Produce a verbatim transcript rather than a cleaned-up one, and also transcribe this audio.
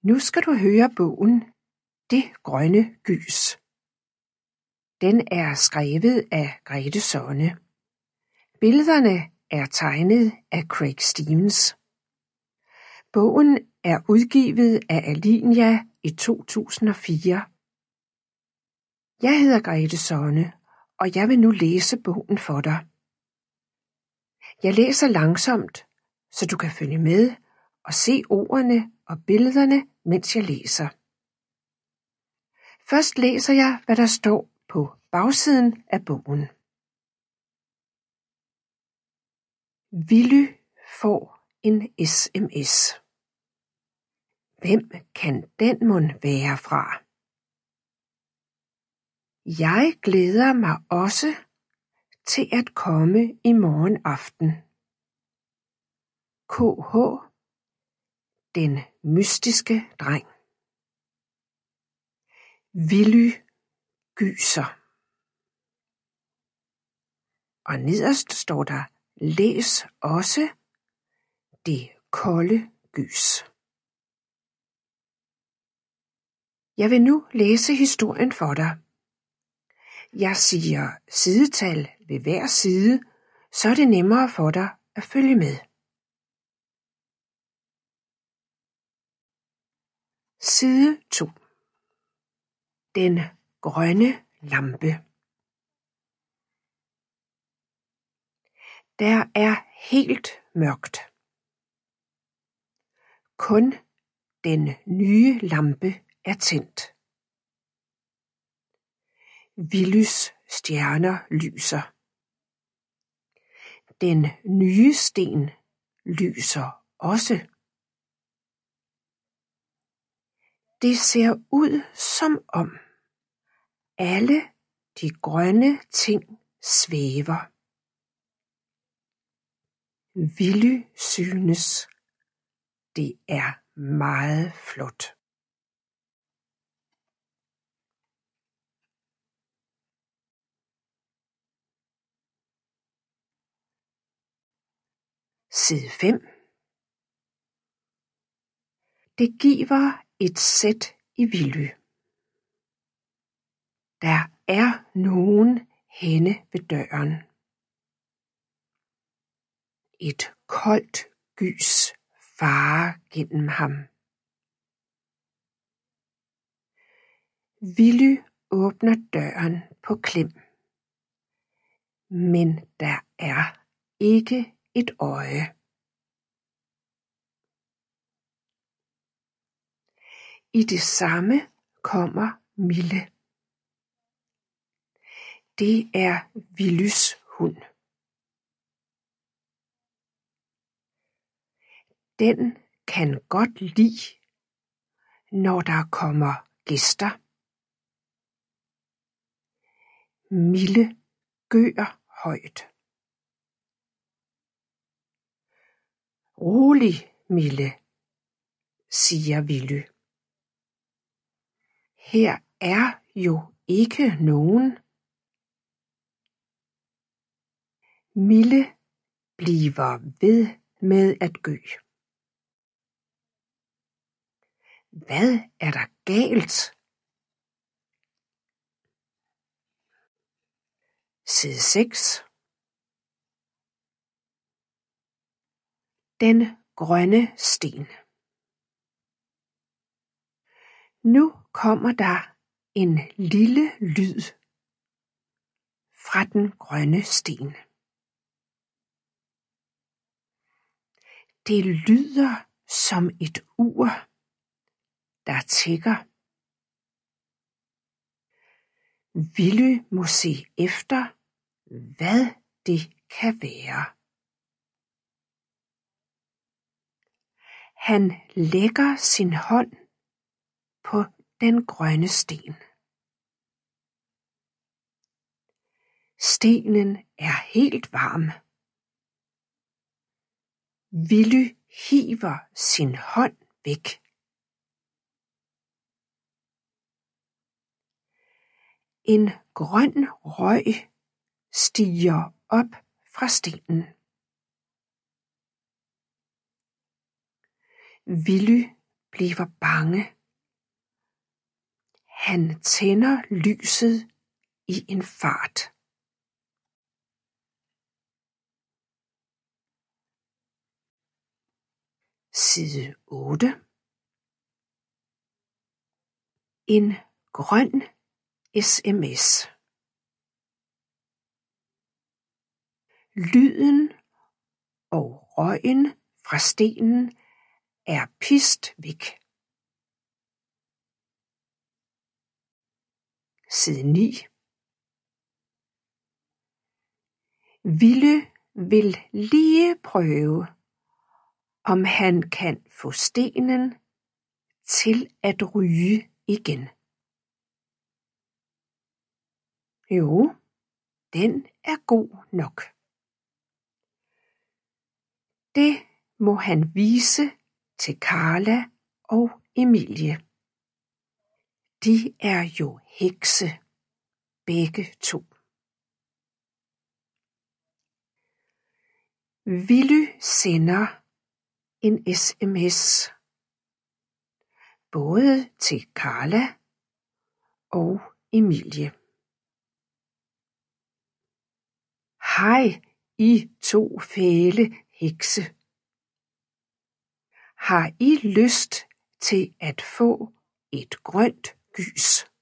Nu skal du høre bogen Det grønne gys. Den er skrevet af Grete Sonne. Billederne er tegnet af Craig Stevens. Bogen er udgivet af Alinia i to tusind og fire. Jeg hedder Grete Sonne, og jeg vil nu læse bogen for dig. Jeg læser langsomt, så du kan følge med og se ordene og billederne, mens jeg læser. Først læser jeg, hvad der står på bagsiden af bogen. Willy får en sms. Hvem kan den mon være fra? Jeg glæder mig også til at komme i morgen aften. K H, den mystiske dreng. Willy gyser. Og nederst står der, læs også det kolde gys. Jeg vil nu læse historien for dig. Jeg siger sidetal ved hver side, så er det nemmere for dig at følge med. Side to. Den grønne lampe. Der er helt mørkt. Kun den nye lampe er tændt. Willys stjerner lyser. Den nye sten lyser også. Det ser ud som om alle de grønne ting svæver. Willy synes, det er meget flot. Side fem. Det giver et sæt i Willy. Der er nogen henne ved døren. Et koldt gys farer gennem ham. Willy åbner døren på klem. Men der er ikke et øje. I det samme kommer Mille. Det er Willys hund. Den kan godt lide, når der kommer gæster. Mille gør højt. Rolig, Mille, siger Willy. Her er jo ikke nogen. Mille bliver ved med at gø. Hvad er der galt? Side seks. Den grønne sten. Nu kommer der en lille lyd fra den grønne sten. Det lyder som et ur, der tikker. Willy må se efter, hvad det kan være. Han lægger sin hånd på den grønne sten. Stenen er helt varm. Willy hiver sin hånd væk. En grøn røg stiger op fra stenen. Willy bliver bange. Han tænder lyset i en fart. Side otte. En grøn sms. Lyden og røgen fra stenen er pist væk. Side ni. Ville vil lige prøve, om han kan få stenen til at ryge igen. Jo, den er god nok. Det må han vise til Karla og Emilie. De er jo hekse, begge to. Willy sender en sms både til Karla og Emilie. Hej, I to fæle hekse. Har I lyst til at få et grønt gys?